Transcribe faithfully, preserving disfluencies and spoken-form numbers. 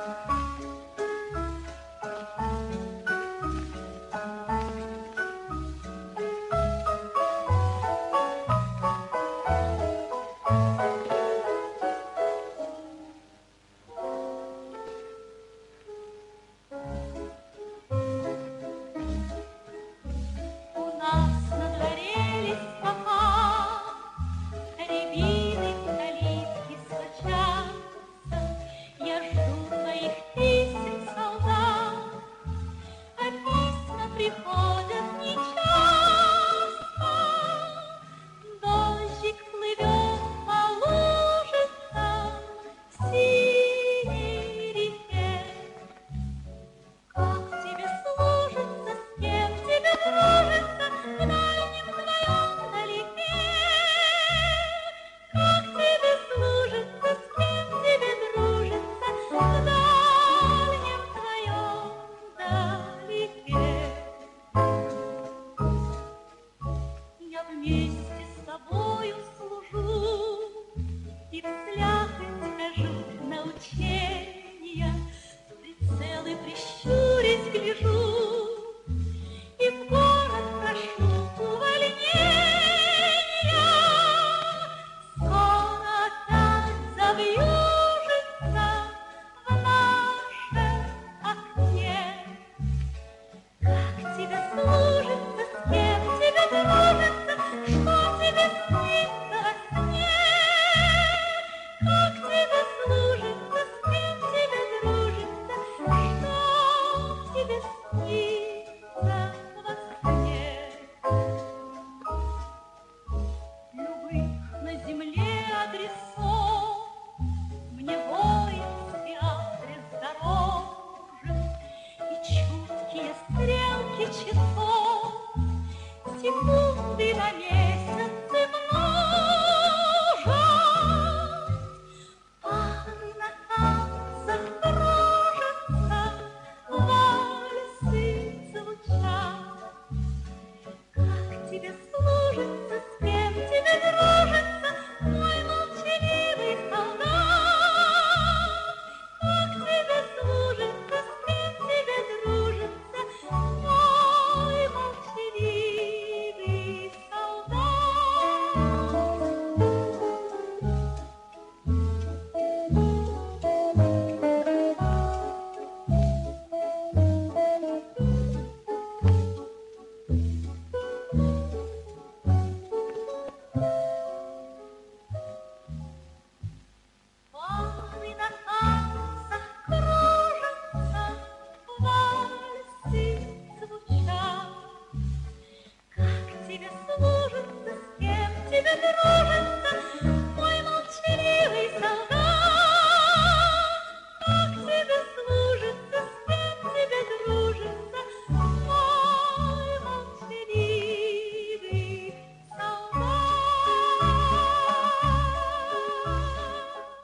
Приходят нечасто, дождик плывет по лужицам в синей реке. Как тебе служится, с кем тебе дружится в дальнем твоем далеке? Как тебе служится, с кем тебе дружится в дальнем твоем далеке? Я вместе с тобою служу и вслякоть хожу на ученья, в прицелы прищурясь гляжу и в город прошу увольнения. Скоро опять завьюжится в нашем окне. Как тебе служится, с кем тебе дружится, что тебе снится во сне? Как тебе служится, с кем тебе дружится, что тебе снится во сне? Любых на земле адресов мне воинский адрес дорожен, и чуткие стрелки часов секунды на месяцы множат. Пары на танцах кружатся, вальсы звучат. Как тебе служится, с кем тебе дружится, мой молчаливый солдат? Как тебе служится, с кем тебе дружится, мой молчаливый солдат? Пары на танцах кружатся, вальсы звучат. Как тебе служится, с кем тебе дружится,